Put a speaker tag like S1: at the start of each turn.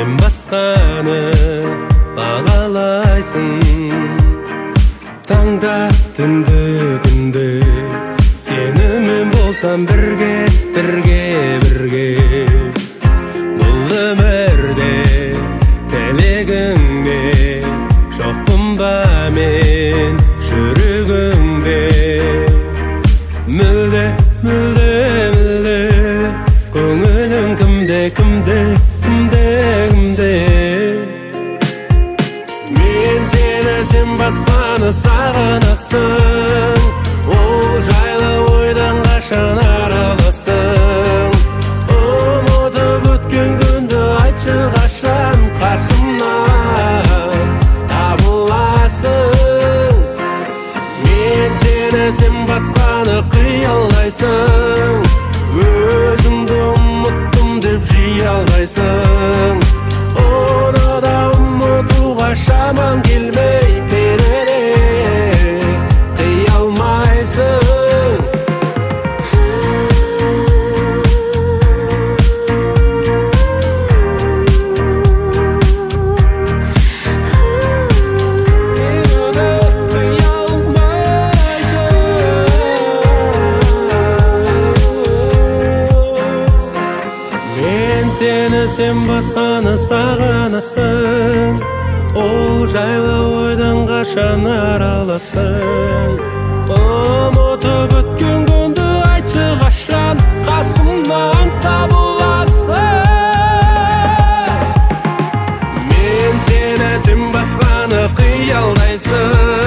S1: сен басқаны бағалайсың. Таңда түнді күнді сенімен болсам бірге бұл өмірде тілегіңде жоқпын ба мен жүрегіңде мүлде көңілің кімде мен сені сен басқаны сағынасың ол жайлы ойдан қашан арыласың ұмытып өткен күнді айтшы қашан қасымнан табыласың мен сені сен басқаны қиялдайсың өзіңді ұмыттым деп жиялдайсың оны да ұмытуға шаман келмей берене қия алмайсың. Сені сен басқаны сағынасың ол жайлы ойдан қашан арыласың ұмытып өткен күнді айтшы қашан қасымнан табыласың мен сені сен басқаны қиялдайсың